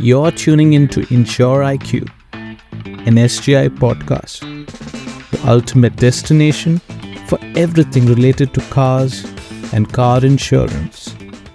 You're tuning into Insure IQ, an SGI podcast, the ultimate destination for everything related to cars and car insurance.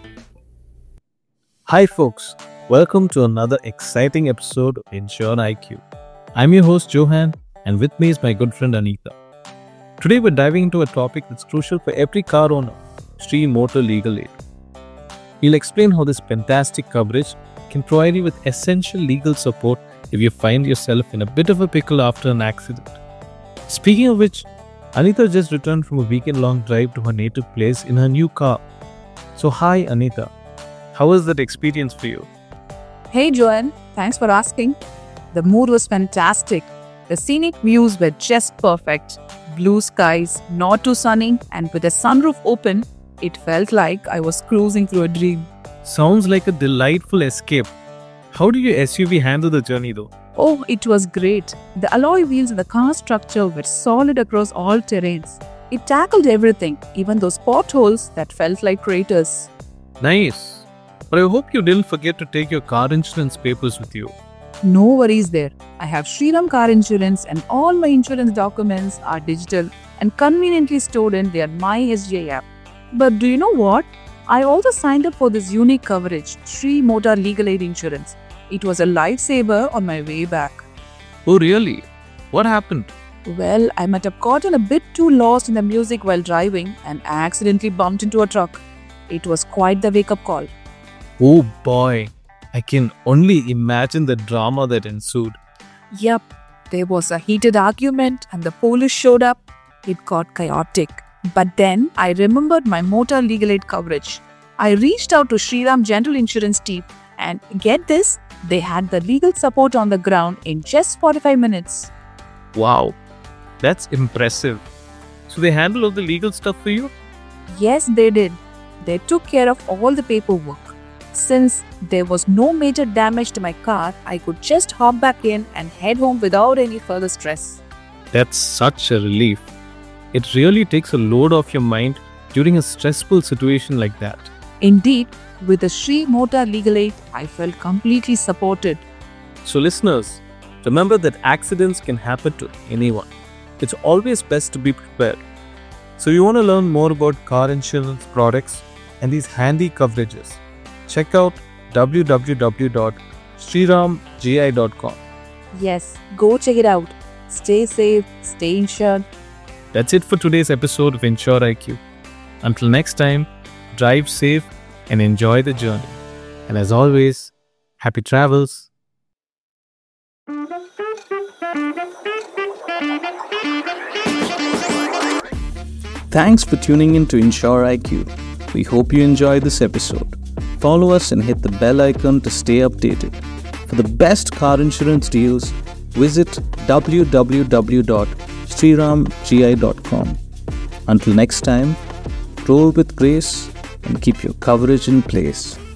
Hi folks, welcome to another exciting episode of Insure IQ. I'm your host Johan, and with me is my good friend Anita. Today we're diving into a topic that's crucial for every car owner, Shree Motor Legal Aid. We'll explain how this fantastic coverage can provide you with essential legal support if you find yourself in a bit of a pickle after an accident. Speaking of which, Anita just returned from a weekend-long drive to her native place in her new car. So hi Anita, how was that experience for you? Hey Joanne, thanks for asking. The mood was fantastic. The scenic views were just perfect. Blue skies, not too sunny, and with the sunroof open, it felt like I was cruising through a dream. Sounds like a delightful escape. How did your SUV handle the journey though? Oh, it was great. The alloy wheels in the car structure were solid across all terrains. It tackled everything, even those potholes that felt like craters. Nice. But I hope you didn't forget to take your car insurance papers with you. No worries there. I have Shriram Car Insurance and all my insurance documents are digital and conveniently stored in their My SGI app. But do you know what? I also signed up for this unique coverage, Shree Motor Legal Aid Insurance. It was a lifesaver on my way back. Oh really? What happened? Well, I might have gotten a bit too lost in the music while driving and accidentally bumped into a truck. It was quite the wake-up call. Oh boy, I can only imagine the drama that ensued. Yup, there was a heated argument and the police showed up. It got chaotic. But then I remembered my motor legal aid coverage. I reached out to Shriram General Insurance team and get this, they had the legal support on the ground in just 45 minutes. Wow, that's impressive. So they handled all the legal stuff for you? Yes, they did. They took care of all the paperwork. Since there was no major damage to my car, I could just hop back in and head home without any further stress. That's such a relief. It really takes a load off your mind during a stressful situation like that. Indeed, with the Shree Motor Legal Aid, I felt completely supported. So listeners, remember that accidents can happen to anyone. It's always best to be prepared. So you want to learn more about car insurance products and these handy coverages, check out www.shriramgi.com. Yes, go check it out. Stay safe, stay insured. That's it for today's episode of Insure IQ. Until next time, drive safe and enjoy the journey. And as always, happy travels. Thanks for tuning in to Insure IQ. We hope you enjoyed this episode. Follow us and hit the bell icon to stay updated. For the best car insurance deals, visit www.shriramgi.com. Until next time, roll with grace and keep your coverage in place.